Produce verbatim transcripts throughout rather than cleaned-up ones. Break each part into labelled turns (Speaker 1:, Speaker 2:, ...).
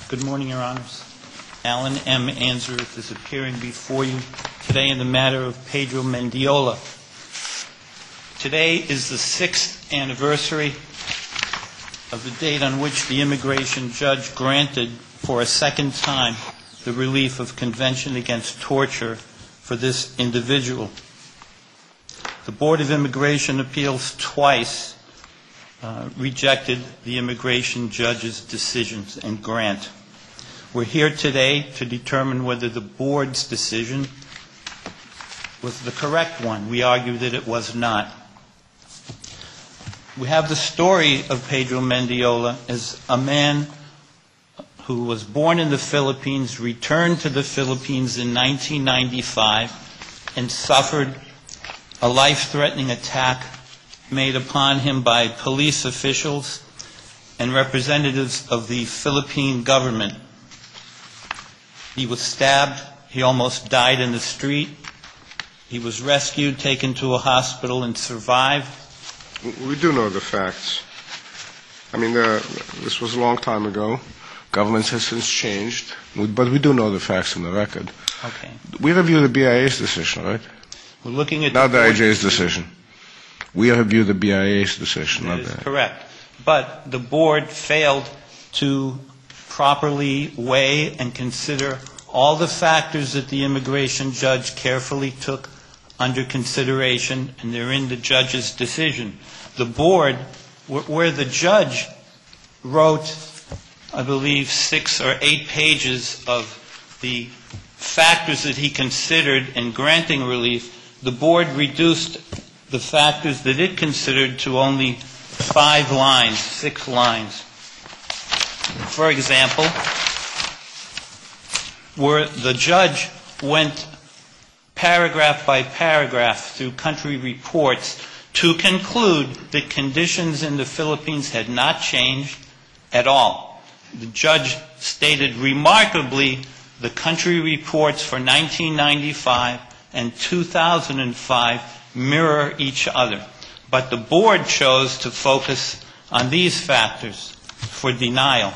Speaker 1: Good morning, Your Honors. Alan M. Answorth is appearing before you today in the matter of Pedro Mendiola. Today is the sixth anniversary of the date on which the immigration judge granted for a second time the relief of Convention Against Torture for this individual. The Board of Immigration Appeals twice uh, rejected the immigration judge's decisions and grant. We're here today to determine whether the board's decision was the correct one. We argue that it was not. We have the story of Pedro Mendiola as a man who was born in the Philippines, returned to the Philippines in nineteen ninety-five, and suffered a life-threatening attack made upon him by police officials and representatives of the Philippine government. He was stabbed. He almost died in the street. He was rescued, taken to a hospital, and survived.
Speaker 2: We do know the facts. I mean, uh, this was a long time ago. Governments have since changed, but we do know the facts in the record.
Speaker 1: Okay.
Speaker 2: We review the B I A's decision, right?
Speaker 1: We're looking at
Speaker 2: not the,
Speaker 1: the
Speaker 2: I J's decision. We review the B I A's decision.
Speaker 1: That
Speaker 2: not
Speaker 1: is
Speaker 2: the...
Speaker 1: correct. But the board failed to properly weigh and consider all the factors that the immigration judge carefully took under consideration, and they're in the judge's decision. The board, where the judge wrote, I believe, six or eight pages of the factors that he considered in granting relief, the board reduced the factors that it considered to only five lines, six lines. For example, where the judge went paragraph by paragraph through country reports to conclude that conditions in the Philippines had not changed at all. The judge stated remarkably the country reports for nineteen ninety-five and two thousand five mirror each other. But the board chose to focus on these factors for denial.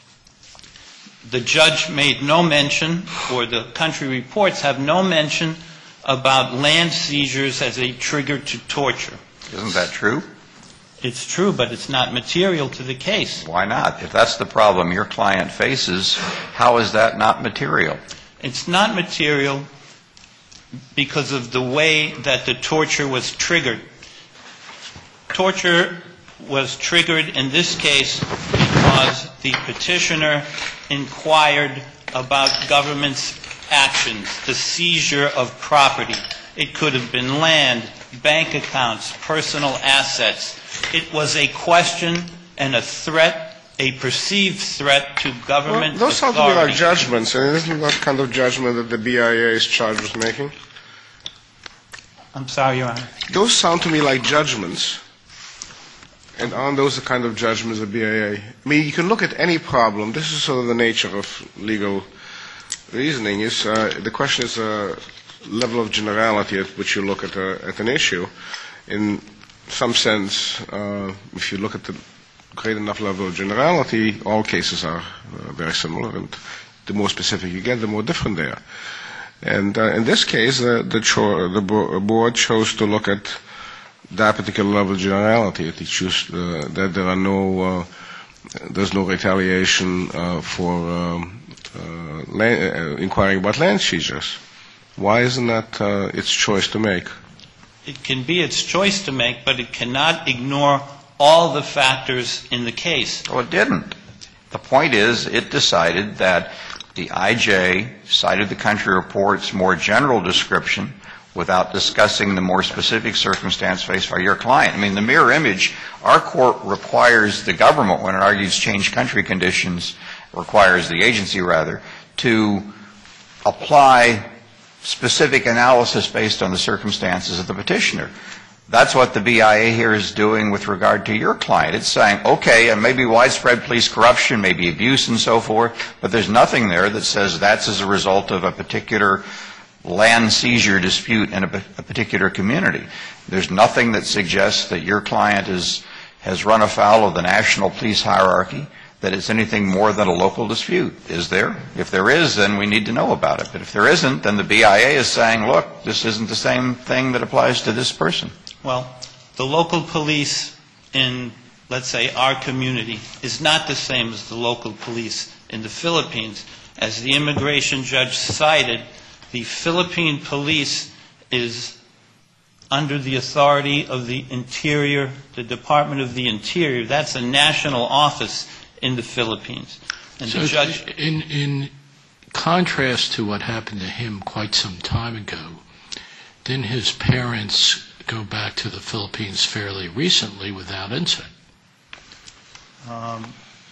Speaker 1: The judge made no mention, or the country reports have no mention, about land seizures as a trigger to torture.
Speaker 3: Isn't that true?
Speaker 1: It's true, but it's not material to the case.
Speaker 3: Why not? If that's the problem your client faces, how is that not material?
Speaker 1: It's not material because of the way that the torture was triggered. Torture was triggered in this case because the petitioner inquired about government's actions, the seizure of property. It could have been land, bank accounts, personal assets. It was a question and a threat, a perceived threat to government
Speaker 2: well, those
Speaker 1: authority.
Speaker 2: sound to me like judgments, and isn't that kind of judgment that the B I A's charge was making?
Speaker 1: I'm sorry, Your Honor.
Speaker 2: Those sound to me like judgments. And aren't those the kind of judgments of the B I A? I mean, you can look at any problem. This is sort of the nature of legal reasoning. Is uh, the question is a level of generality at which you look at, a, at an issue. In some sense, uh, if you look at the great enough level of generality, all cases are uh, very similar, and the more specific you get, the more different they are. And uh, in this case, uh, the, cho- the bo- board chose to look at that particular level of generality. It choose uh, that there are no, uh, there's no retaliation uh, for um, uh, land, uh, inquiring about land seizures. Why isn't that uh, its choice to make?
Speaker 1: It can be its choice to make, but it cannot ignore all the factors in the case.
Speaker 3: Well, it didn't. The point is, it decided that the I J cited the country report's more general description without discussing the more specific circumstance faced by your client. I mean, the mirror image, our court requires the government, when it argues change country conditions, requires the agency, rather, to apply specific analysis based on the circumstances of the petitioner. That's what the B I A here is doing with regard to your client. It's saying, okay, and maybe widespread police corruption, maybe abuse and so forth, but there's nothing there that says that's as a result of a particular land seizure dispute in a, a particular community. There's nothing that suggests that your client is, has run afoul of the national police hierarchy. that it's anything more than a local dispute. Is there? If there is, then we need to know about it. But if there isn't, then the B I A is saying, look, this isn't the same thing that applies to this person.
Speaker 1: Well, the local police in, let's say, our community is not the same as the local police in the Philippines. As the immigration judge cited, the Philippine police is under the authority of the Interior, the Department of the Interior. That's a national office in the Philippines. And
Speaker 4: So
Speaker 1: the judge,
Speaker 4: in, in contrast to what happened to him quite some time ago, didn't his parents go back to the Philippines fairly recently without incident?
Speaker 1: um,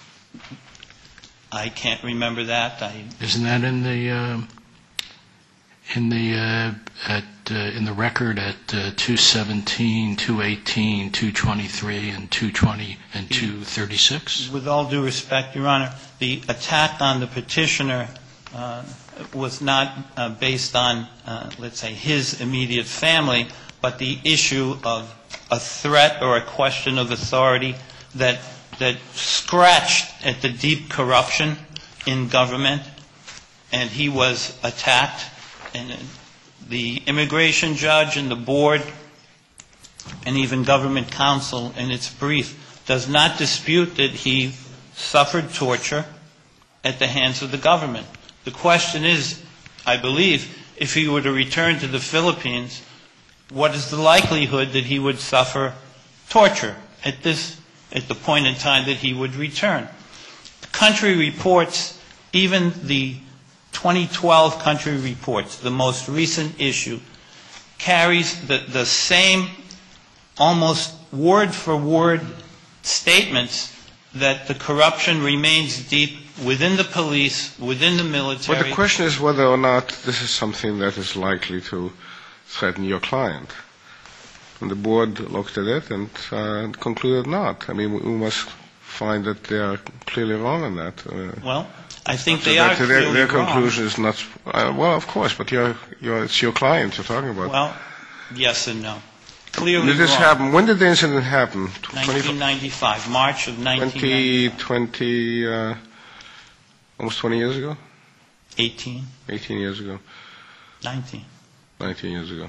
Speaker 1: I can't remember that. I,
Speaker 4: Isn't that in the uh, in the uh, at uh, in the record at uh, two seventeen, two eighteen, two twenty-three, and two twenty and two thirty-six?
Speaker 1: with all due respect, Your Honor, the attack on the petitioner uh, was not uh, based on, uh, let's say, his immediate family, but the issue of a threat or a question of authority that that scratched at the deep corruption in government, and he was attacked. And the immigration judge and the board and even government counsel in its brief does not dispute that he suffered torture at the hands of the government. The question is, I believe, if he were to return to the Philippines, what is the likelihood that he would suffer torture at this, at the point in time that he would return? The country reports, even the twenty twelve country reports, the most recent issue, carries the, the same almost word for word statements that the corruption remains deep within the police, within the military.
Speaker 2: But the question is whether or not this is something that is likely to threaten your client. And the board looked at it and uh, concluded not. I mean, we must find that they are clearly wrong on that. Uh,
Speaker 1: Well, I think
Speaker 2: so
Speaker 1: they
Speaker 2: that
Speaker 1: are
Speaker 2: their,
Speaker 1: clearly
Speaker 2: their
Speaker 1: wrong.
Speaker 2: conclusion is not. Uh, well, of course, but you're, you're, it's your client you're talking about.
Speaker 1: Well, yes and no. Clearly
Speaker 2: Did this
Speaker 1: wrong.
Speaker 2: happen? When did the incident happen?
Speaker 1: nineteen ninety-five, March of nineteen
Speaker 2: twenty,
Speaker 1: ninety-five.
Speaker 2: twenty, uh, almost twenty years ago?
Speaker 1: eighteen,
Speaker 2: eighteen years ago?
Speaker 1: nineteen.
Speaker 2: nineteen years ago.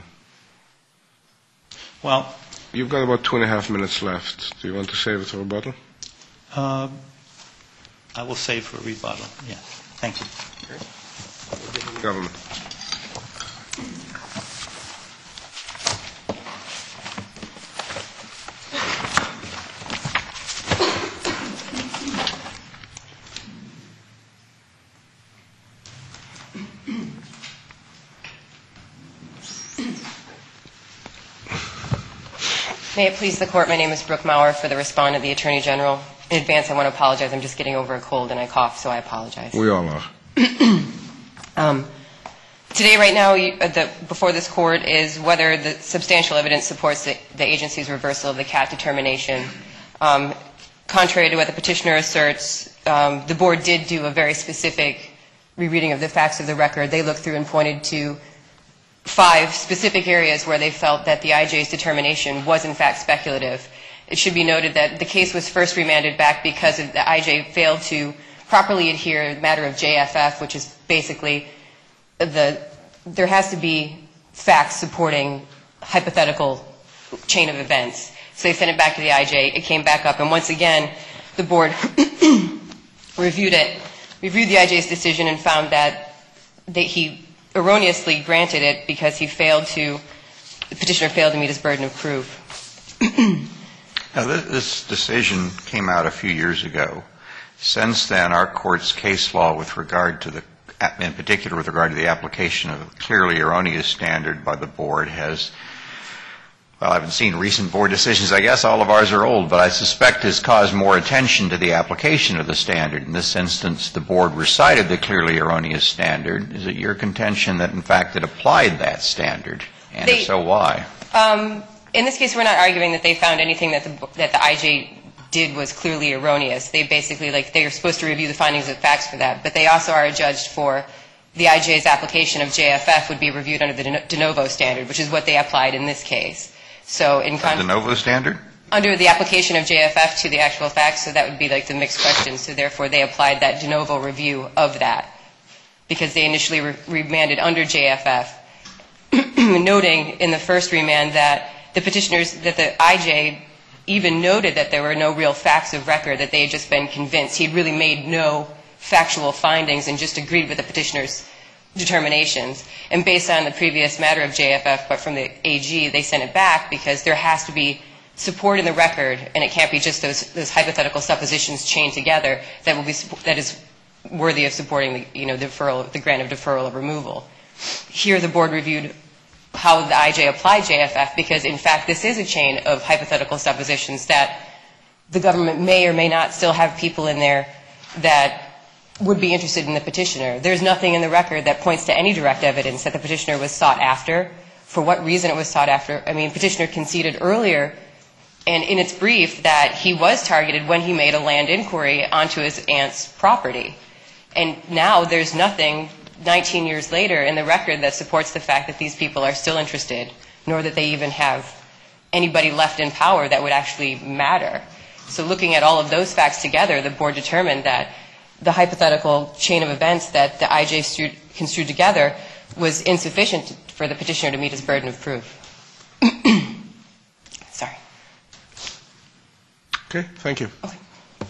Speaker 1: Well,
Speaker 2: You've got about two and a half minutes left. Do you want to save it for rebuttal?
Speaker 1: uh, I will save for rebuttal, yes. Thank you.
Speaker 2: Government.
Speaker 5: May it please the Court, my name is Brooke Maurer for the respondent, the Attorney General. In advance, I want to apologize. I'm just getting over a cold and I cough, so I apologize.
Speaker 2: We all are.
Speaker 5: Um, today, right now, you, uh, the, before this Court is whether the substantial evidence supports the, the agency's reversal of the C A T determination. Um, contrary to what the petitioner asserts, um, the Board did do a very specific rereading of the facts of the record. They looked through and pointed to five specific areas where they felt that the I J's determination was in fact speculative. It should be noted that the case was first remanded back because the I J failed to properly adhere to the matter of J F F, which is basically the, there has to be facts supporting hypothetical chain of events. So they sent it back to the I J. It came back up, and once again, the Board reviewed it, reviewed the I J's decision and found that they, he erroneously granted it because he failed to, the petitioner failed to meet his burden of proof.
Speaker 3: Now, this, this decision came out a few years ago. Since then, our court's case law with regard to the, in particular with regard to the application of a clearly erroneous standard by the Board has, well, I haven't seen recent Board decisions. I guess all of ours are old, but I suspect has caused more attention to the application of the standard. In this instance, the Board recited the clearly erroneous standard. Is it your contention that, in fact, it applied that standard? And
Speaker 5: They,
Speaker 3: if so, why?
Speaker 5: Um, in this case, we're not arguing that they found anything that the, that the I J did was clearly erroneous. They basically, like, they are supposed to review the findings of facts for that, but they also are adjudged for the I J's application of J F F would be reviewed under the de novo standard, which is what they applied in this case. So in
Speaker 3: The de novo standard?
Speaker 5: under the application of J F F to the actual facts, so that would be like the mixed question. So therefore, they applied that de novo review of that because they initially re- remanded under J F F, noting in the first remand that the petitioners, that the I J even noted that there were no real facts of record, that they had just been convinced. He'd really made no factual findings and just agreed with the petitioner's determinations. And based on the previous matter of J F F, but from the A G, they sent it back because there has to be support in the record, and it can't be just those, those hypothetical suppositions chained together that will be that is worthy of supporting the, you know, deferral, the grant of deferral of removal. Here, the board reviewed how the I J applied J F F because, in fact, this is a chain of hypothetical suppositions that the government may or may not still have people in there that would be interested in the petitioner. There's nothing in the record that points to any direct evidence that the petitioner was sought after. For what reason it was sought after? I mean, petitioner conceded earlier and in its brief that he was targeted when he made a land inquiry onto his aunt's property. And now there's nothing nineteen years later in the record that supports the fact that these people are still interested, nor that they even have anybody left in power that would actually matter. So looking at all of those facts together, the board determined that the hypothetical chain of events that the I J construed together was insufficient for the petitioner to meet his burden of proof. Sorry.
Speaker 2: Okay, thank you.
Speaker 5: Okay.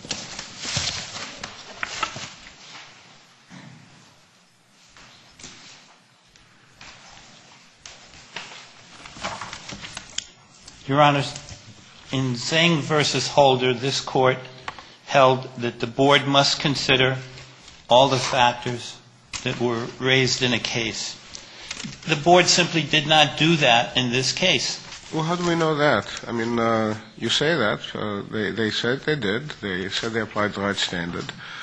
Speaker 1: Your Honors, in Zeng versus Holder, this court held that the board must consider all the factors that were raised in a case. The board simply did not do that in this case.
Speaker 2: Well, how do we know that? I mean, uh, you say that. Uh, they, they said they did. They said they applied the right standard.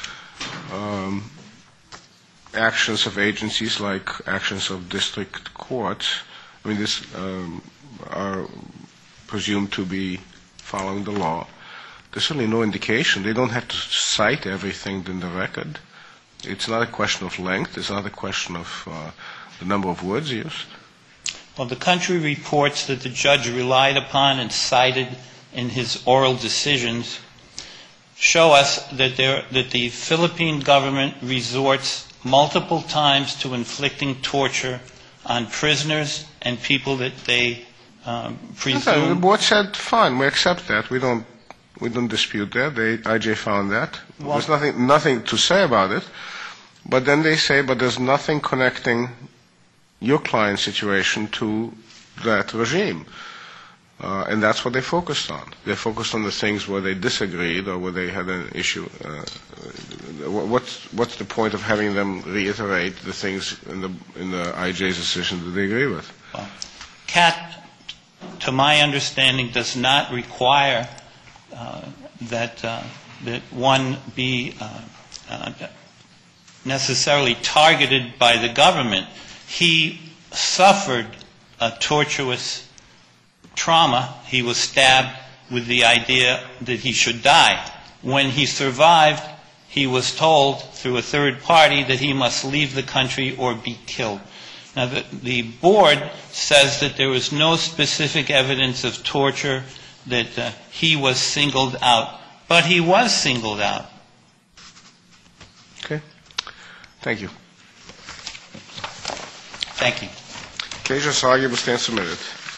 Speaker 2: Um, actions of agencies like actions of district courts, I mean, this um, are presumed to be following the law. There's certainly no indication. They don't have to cite everything in the record. It's not a question of length. It's not a question of uh, the number of words used.
Speaker 1: Well, the country reports that the judge relied upon and cited in his oral decisions show us that, there, that the Philippine government resorts multiple times to inflicting torture on prisoners and people that they um, presume.
Speaker 2: Okay, the board said, fine, we accept that. We don't, we don't dispute that. The I J found that.
Speaker 1: Well,
Speaker 2: there's nothing, nothing to say about it. But then they say, but there's nothing connecting your client's situation to that regime. Uh, and that's what they focused on. They focused on the things where they disagreed or where they had an issue. Uh, what's, what's the point of having them reiterate the things in the, in the I J's decision that they agree with?
Speaker 1: Well, C A T, to my understanding, does not require uh, that, uh, that one be uh, uh, necessarily targeted by the government. He suffered a tortuous trauma. He was stabbed with the idea that he should die. When he survived, he was told through a third party that he must leave the country or be killed. Now, the, the board says that there was no specific evidence of torture, that uh, he was singled out. But he was singled out.
Speaker 2: Okay. Thank you.
Speaker 1: Thank you.
Speaker 2: Case just argued will stand submitted.